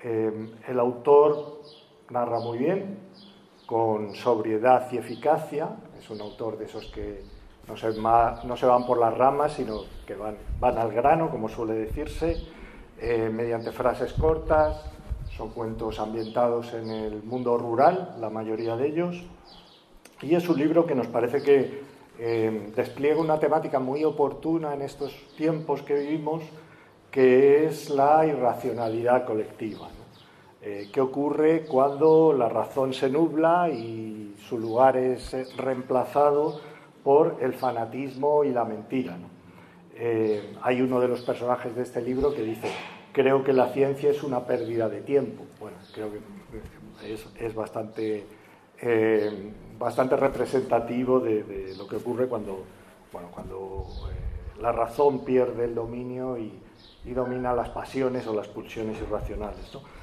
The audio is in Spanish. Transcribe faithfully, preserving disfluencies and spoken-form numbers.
Eh, el autor narra muy bien, con sobriedad y eficacia. Es un autor de esos que no se, ma, no se van por las ramas, sino que van, van al grano, como suele decirse, eh, mediante frases cortas. Son cuentos ambientados en el mundo rural, la mayoría de ellos, y es un libro que nos parece que eh, despliega una temática muy oportuna en estos tiempos que vivimos, que es la irracionalidad colectiva, ¿no? Eh, ¿Qué ocurre cuando la razón se nubla y su lugar es reemplazado por el fanatismo y la mentira, ¿no? Eh, hay uno de los personajes de este libro que dice: creo que la ciencia es una pérdida de tiempo. Bueno, creo que es, es bastante, eh, bastante representativo de, de lo que ocurre cuando, bueno, cuando eh, la razón pierde el dominio y, y domina las pasiones o las pulsiones irracionales, ¿no?